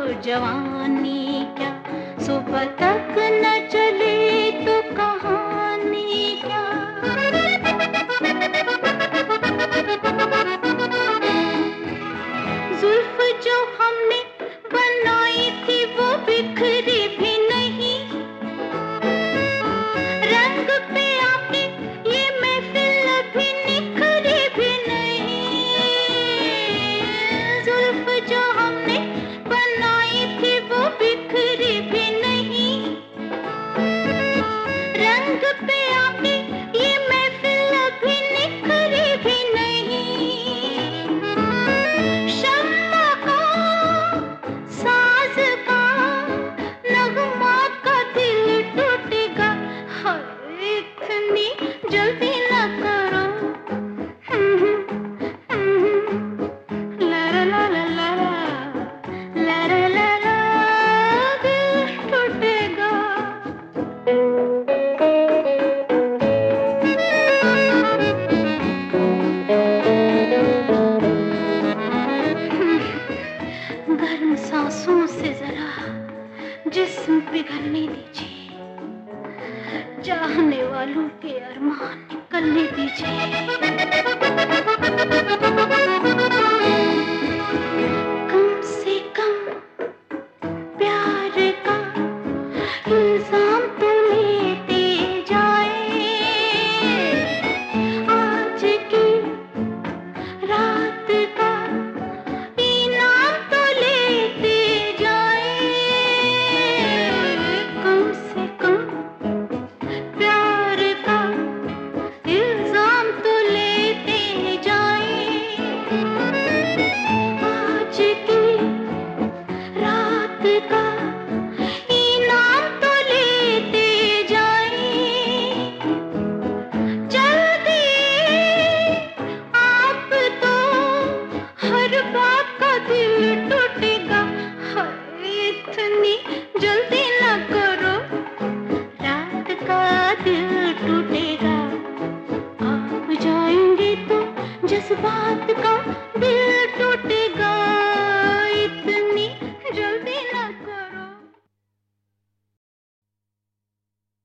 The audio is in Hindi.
जवानी क्या, सुबह तक न चले तो कहानी क्या। जुल्फ जो हमने बनाई थी वो बिखरी भी नहीं, रंग पे आके ये महफिल अभी निखरी भी नहीं। जुल्फ जो हमने बनाई थी वो बिखरी भी नहीं, रंग पे आके ये महफिल अभी निखरी भी नहीं। शम्मा का साज का नगमा का दिल टूटेगा, हाय इतनी जल्दी न करो। ला ला ला ला ला ला ला ला ला, दिल टूटेगा। गर्म सांसों से जरा जिस्म पिघलने दीजिए, चाहने वालों के अरमान निकलने दीजिए। कम से कम प्यार का इल्जाम तो लेते जाए, आज की रात का इनाम तो लेते जाए। कम से कम प्यार का इल्जाम तो लेते जाए, आज की रात का इनाम तो लेते जाए। जल्दी आप तो हर बात का दिल टूटेगा, हाय इतनी जल्दी न करो, रात का दिल टूटेगा। आप जाएंगे तो जज्बात का दिल टूटेगा।